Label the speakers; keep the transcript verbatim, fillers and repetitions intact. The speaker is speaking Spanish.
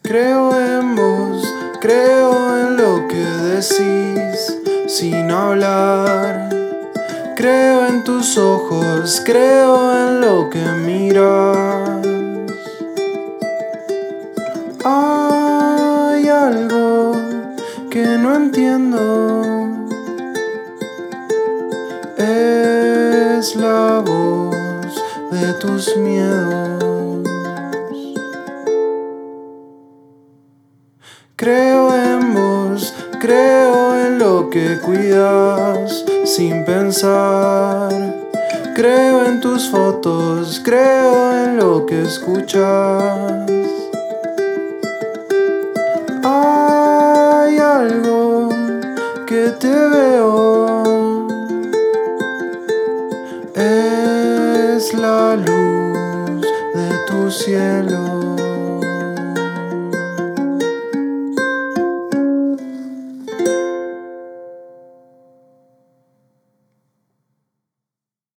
Speaker 1: Creo en vos, creo en lo que decís sin hablar. Creo en tus ojos, creo en lo que miras. Hay algo que no entiendo, es la voz de tus miedos. Creo en vos, creo en lo que cuidas sin pensar. Creo en tus fotos, creo en lo que escuchas. Hay algo que te veo, es la luz de tu cielo.